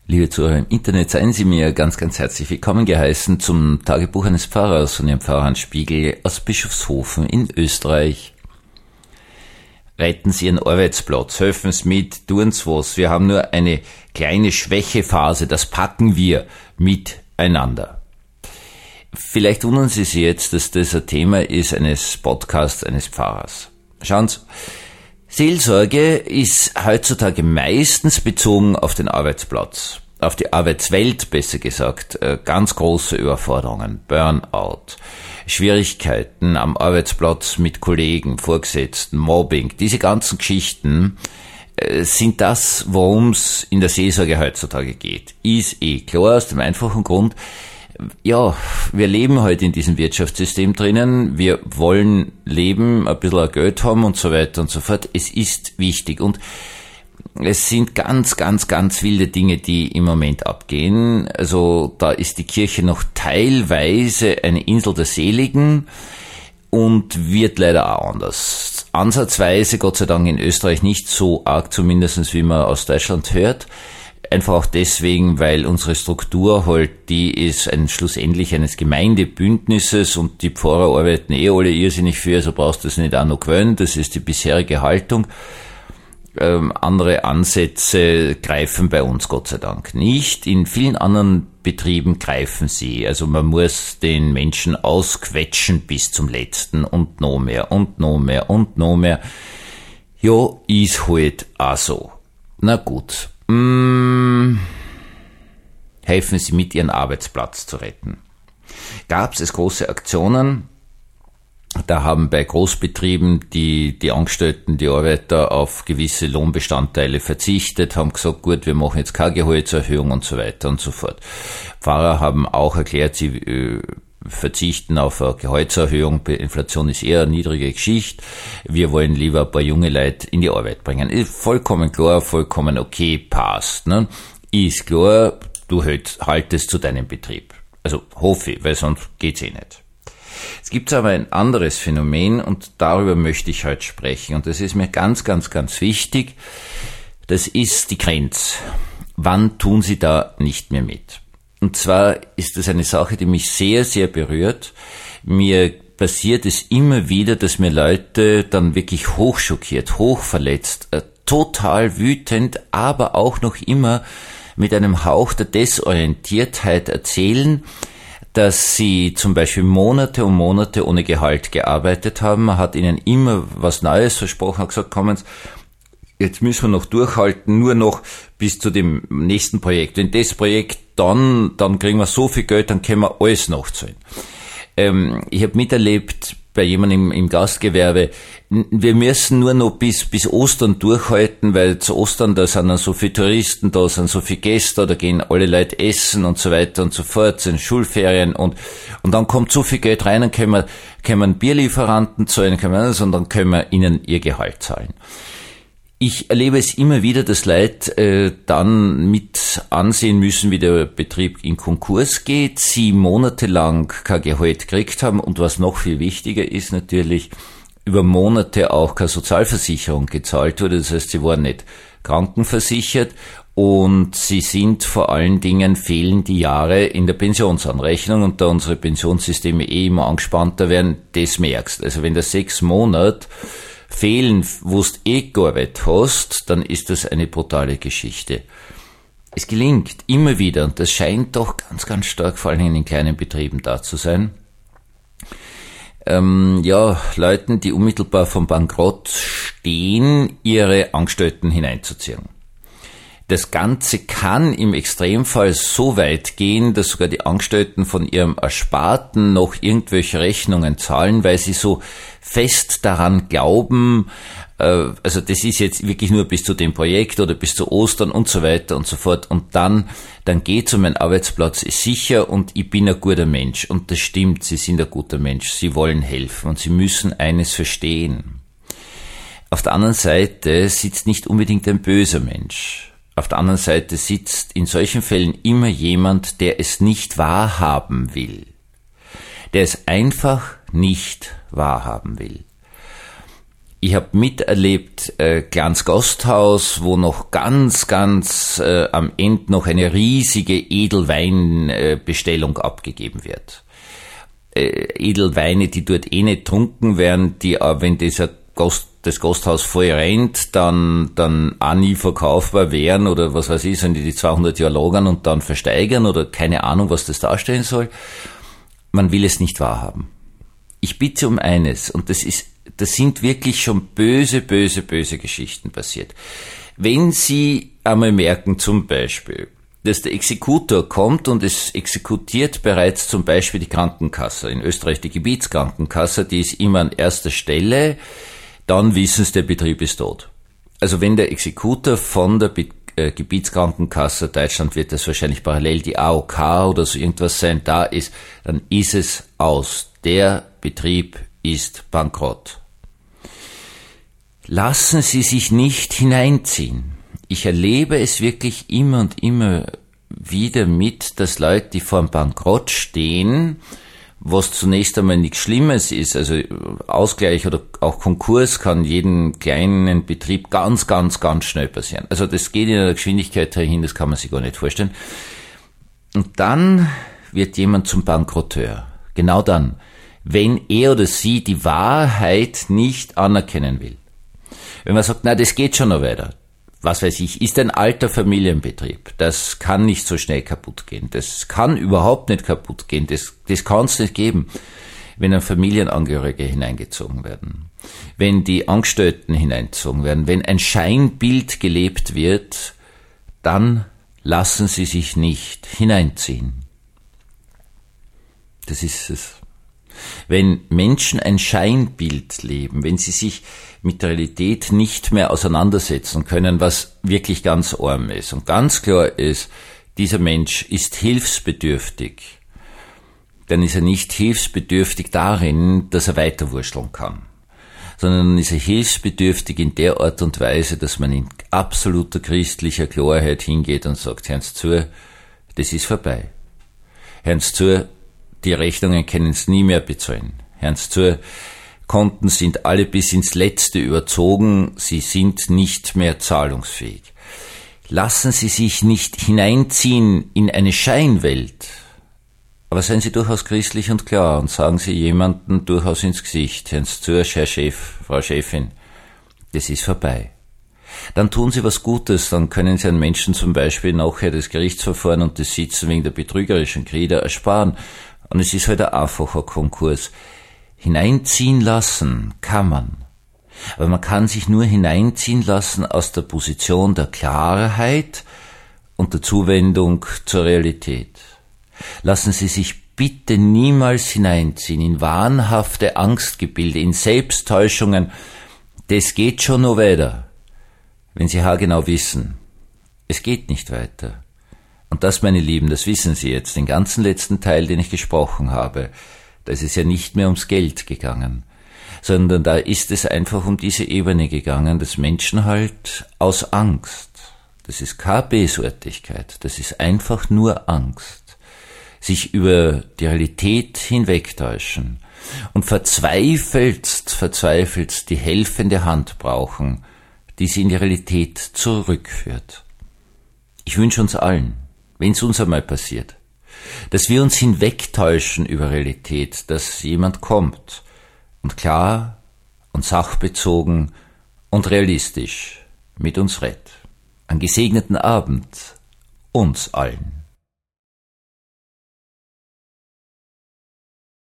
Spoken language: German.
Liebe Zuhörer im Internet, seien Sie mir ganz, ganz herzlich willkommen geheißen zum Tagebuch eines Pfarrers von Ihrem Pfarrer Hans Spiegel aus Bischofshofen in Österreich. Retten Sie Ihren Arbeitsplatz, helfen Sie mit, tun Sie was. Wir haben nur eine kleine Schwächephase, das packen wir miteinander. Vielleicht wundern Sie sich jetzt, dass das ein Thema ist eines Podcasts eines Pfarrers. Schauen Sie, Seelsorge ist heutzutage meistens bezogen auf den Arbeitsplatz, auf die Arbeitswelt besser gesagt, ganz große Überforderungen, Burnout, Schwierigkeiten am Arbeitsplatz mit Kollegen, Vorgesetzten, Mobbing, diese ganzen Geschichten sind das, worum es in der Seelsorge heutzutage geht. Ist klar, aus dem einfachen Grund, ja, wir leben heute in diesem Wirtschaftssystem drinnen, wir wollen leben, ein bisschen Geld haben und so weiter und so fort. Es ist wichtig und es sind ganz, ganz, ganz wilde Dinge, die im Moment abgehen. Also da ist die Kirche noch teilweise eine Insel der Seligen und wird leider auch anders. Ansatzweise, Gott sei Dank in Österreich nicht so arg, zumindest wie man aus Deutschland hört. Einfach auch deswegen, weil unsere Struktur halt die ist schlussendlich eines Gemeindebündnisses und die Pfarrer arbeiten alle irrsinnig viel, also brauchst du das nicht auch noch gewöhnen, das ist die bisherige Haltung. Andere Ansätze greifen bei uns Gott sei Dank nicht. In vielen anderen Betrieben greifen sie. Also man muss den Menschen ausquetschen bis zum Letzten und noch mehr und noch mehr und noch mehr. Ja, ist halt auch so. Na gut. Helfen Sie mit, Ihren Arbeitsplatz zu retten. Gab es große Aktionen, da haben bei Großbetrieben die Angestellten, die Arbeiter auf gewisse Lohnbestandteile verzichtet, haben gesagt, gut, wir machen jetzt keine Gehaltserhöhung und so weiter und so fort. Pfarrer haben auch erklärt, sie verzichten auf eine Gehaltserhöhung, Inflation ist eher eine niedrige Geschichte, wir wollen lieber ein paar junge Leute in die Arbeit bringen. Ist vollkommen klar, vollkommen okay, passt. Ne? Ist klar, du haltest zu deinem Betrieb. Also hoffe ich, weil sonst geht's nicht. Es gibt aber ein anderes Phänomen und darüber möchte ich heute sprechen und das ist mir ganz, ganz, ganz wichtig. Das ist die Grenze. Wann tun Sie da nicht mehr mit? Und zwar ist das eine Sache, die mich sehr, sehr berührt. Mir passiert es immer wieder, dass mir Leute dann wirklich hochschockiert, hochverletzt, total wütend, aber auch noch immer mit einem Hauch der Desorientiertheit erzählen, dass sie zum Beispiel Monate und Monate ohne Gehalt gearbeitet haben. Man hat ihnen immer was Neues versprochen, hat gesagt, kommen Sie, jetzt müssen wir noch durchhalten, nur noch bis zu dem nächsten Projekt. Wenn das Projekt dann kriegen wir so viel Geld, dann können wir alles nachzahlen. Ich habe miterlebt bei jemandem im Gastgewerbe, wir müssen nur noch bis Ostern durchhalten, weil zu Ostern, da sind dann so viele Touristen, da sind so viele Gäste, da gehen alle Leute essen und so weiter und so fort, sind Schulferien und dann kommt so viel Geld rein, dann können wir einen Bierlieferanten zahlen, und dann können wir ihnen ihr Gehalt zahlen. Ich erlebe es immer wieder, dass Leute dann mit ansehen müssen, wie der Betrieb in Konkurs geht, sie monatelang kein Gehalt gekriegt haben und was noch viel wichtiger ist natürlich, über Monate auch keine Sozialversicherung gezahlt wurde, das heißt, sie waren nicht krankenversichert und sie sind vor allen Dingen fehlen die Jahre in der Pensionsanrechnung und da unsere Pensionssysteme immer angespannter werden, das merkst. Also wenn das 6 Monate fehlen, wo du gearbeitet hast, dann ist das eine brutale Geschichte. Es gelingt immer wieder, und das scheint doch ganz, ganz stark vor allem in kleinen Betrieben da zu sein, Leuten, die unmittelbar vom Bankrott stehen, ihre Angestellten hineinzuziehen. Das Ganze kann im Extremfall so weit gehen, dass sogar die Angestellten von ihrem Ersparten noch irgendwelche Rechnungen zahlen, weil sie so fest daran glauben, also das ist jetzt wirklich nur bis zu dem Projekt oder bis zu Ostern und so weiter und so fort und dann geht's um mein Arbeitsplatz ist sicher und ich bin ein guter Mensch und das stimmt, sie sind ein guter Mensch, sie wollen helfen und sie müssen eines verstehen. Auf der anderen Seite sitzt nicht unbedingt ein böser Mensch. Auf der anderen Seite sitzt in solchen Fällen immer jemand, der es nicht wahrhaben will. Der es einfach nicht wahrhaben will. Ich habe miterlebt, kleines Gasthaus, wo noch ganz am Ende noch eine riesige Edelweinbestellung abgegeben wird. Edelweine, die dort nicht trunken werden, die, wenn das Gasthaus voll rennt, dann auch nie verkaufbar wären oder was weiß ich, sind die 200 Jahre lagern und dann versteigern oder keine Ahnung, was das darstellen soll. Man will es nicht wahrhaben. Ich bitte um eines, und das sind wirklich schon böse Geschichten passiert. Wenn Sie einmal merken, zum Beispiel, dass der Exekutor kommt und es exekutiert bereits zum Beispiel die Krankenkasse, in Österreich die Gebietskrankenkasse, die ist immer an erster Stelle, dann wissen Sie, der Betrieb ist tot. Also wenn der Exekutor von der Gebietskrankenkasse, Deutschland wird das wahrscheinlich parallel die AOK oder so irgendwas sein, da ist, dann ist es aus. Der Betrieb ist bankrott. Lassen Sie sich nicht hineinziehen. Ich erlebe es wirklich immer und immer wieder mit, dass Leute, die vor dem Bankrott stehen, was zunächst einmal nichts Schlimmes ist, also Ausgleich oder auch Konkurs kann jeden kleinen Betrieb ganz schnell passieren. Also das geht in einer Geschwindigkeit dahin, das kann man sich gar nicht vorstellen. Und dann wird jemand zum Bankrotteur. Genau dann, wenn er oder sie die Wahrheit nicht anerkennen will. Wenn man sagt, na, das geht schon noch weiter. Was weiß ich, ist ein alter Familienbetrieb. Das kann nicht so schnell kaputt gehen. Das kann überhaupt nicht kaputt gehen. Das kann es nicht geben, wenn dann Familienangehörige hineingezogen werden. Wenn die Angestellten hineingezogen werden. Wenn ein Scheinbild gelebt wird, dann lassen Sie sich nicht hineinziehen. Das ist es. Wenn Menschen ein Scheinbild leben, wenn sie sich mit der Realität nicht mehr auseinandersetzen können, was wirklich ganz arm ist und ganz klar ist, dieser Mensch ist hilfsbedürftig, dann ist er nicht hilfsbedürftig darin, dass er weiterwurschteln kann, sondern dann ist er hilfsbedürftig in der Art und Weise, dass man in absoluter christlicher Klarheit hingeht und sagt, hören Sie zu, das ist vorbei. Hören Sie zu, die Rechnungen können es nie mehr bezahlen. Hören Sie zu, Konten sind alle bis ins Letzte überzogen, sie sind nicht mehr zahlungsfähig. Lassen Sie sich nicht hineinziehen in eine Scheinwelt, aber seien Sie durchaus christlich und klar und sagen Sie jemandem durchaus ins Gesicht, hören Sie zu, Herr Chef, Frau Chefin, das ist vorbei. Dann tun Sie was Gutes, dann können Sie einen Menschen zum Beispiel nachher das Gerichtsverfahren und das Sitzen wegen der betrügerischen Kreder ersparen. Und es ist halt ein einfacher Konkurs. Hineinziehen lassen kann man. Aber man kann sich nur hineinziehen lassen aus der Position der Klarheit und der Zuwendung zur Realität. Lassen Sie sich bitte niemals hineinziehen in wahnhafte Angstgebilde, in Selbsttäuschungen. Das geht schon noch weiter. Wenn Sie haargenau wissen, es geht nicht weiter. Und das, meine Lieben, das wissen Sie jetzt, den ganzen letzten Teil, den ich gesprochen habe, da ist es ja nicht mehr ums Geld gegangen, sondern da ist es einfach um diese Ebene gegangen, dass Menschen halt aus Angst, das ist keine Bösartigkeit, das ist einfach nur Angst, sich über die Realität hinwegtäuschen und verzweifelt die helfende Hand brauchen, die sie in die Realität zurückführt. Ich wünsche uns allen, wenn es uns einmal passiert, dass wir uns hinwegtäuschen über Realität, dass jemand kommt und klar und sachbezogen und realistisch mit uns redet. Einen gesegneten Abend uns allen.